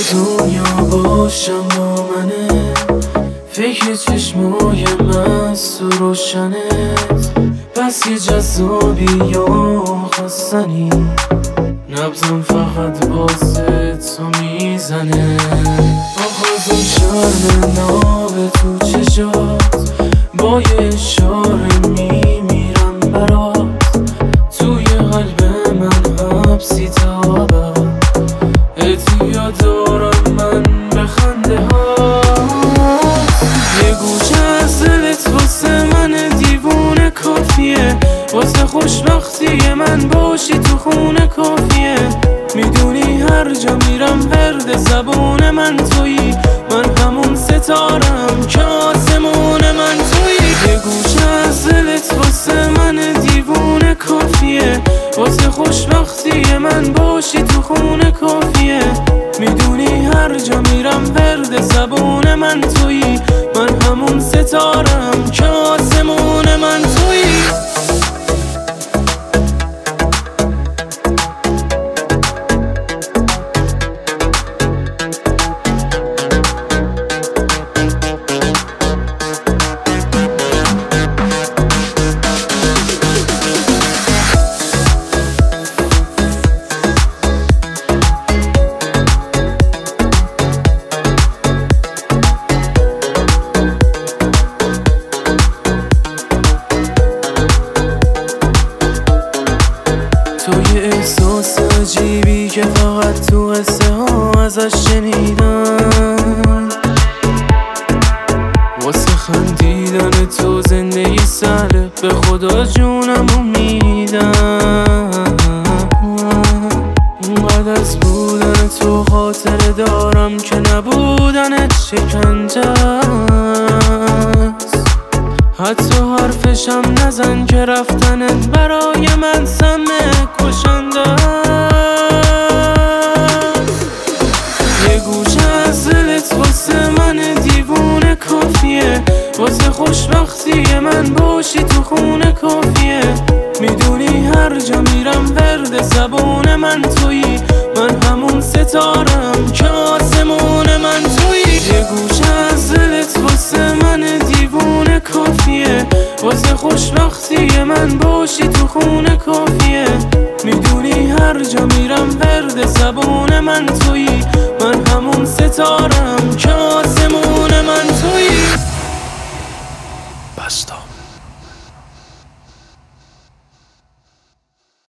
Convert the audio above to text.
دنیا باشم با منه، فکر چشمای مست و روشنت، بس یه جذابی یا خواستنی، نبضم فقط بازه تو میزنه. آغاز اون شرم ناب تو چشات، با یه اشاره میمیرم برات، توی قلب من حبسی تا ابد، اعتیاد دارم من به خنده هات. یه گوشه از دلت واسه من دیوونه کافیه، واسه خوشبختی من باشی تو خونه کافیه. میدونی هر جا میرم ورد زبون من تویی، من همون ستارم که آسمون من تویی. یه گوشه از دلت واسه من دیوونه کافیه، واسه خوشبختی من باشی تو خونه کافیه. میدونی هر جا میرم ورد زبون من تویی، من همون ستارم که آسمون من تویی. تو یه احساس عجیبی که فقط تو قصه ها ازش شنیدم، واسه خندیدن تو زندگی سهله، به خدا جونمو میدم. بعد از بودن تو خاطره دارم که نبودنت شکنجه است، حتی حرفشم نزن که رفتنت برای من سمه کشنده است. یه گوشه از دلت واسه من دیوونه کافیه، واسه خوشبختی من باشی تو خونه کافیه. میدونی هر جا میرم ورد زبون من تویی، من همون ستارم که آسمون من تویی. یه گوشه از دلت واسه من دیوونه کافیه، واسه خوشبختی من باشی تو خونه کافیه. میدونی هر جا میرم ورد زبون من تویی، من همون ستارم که آسمون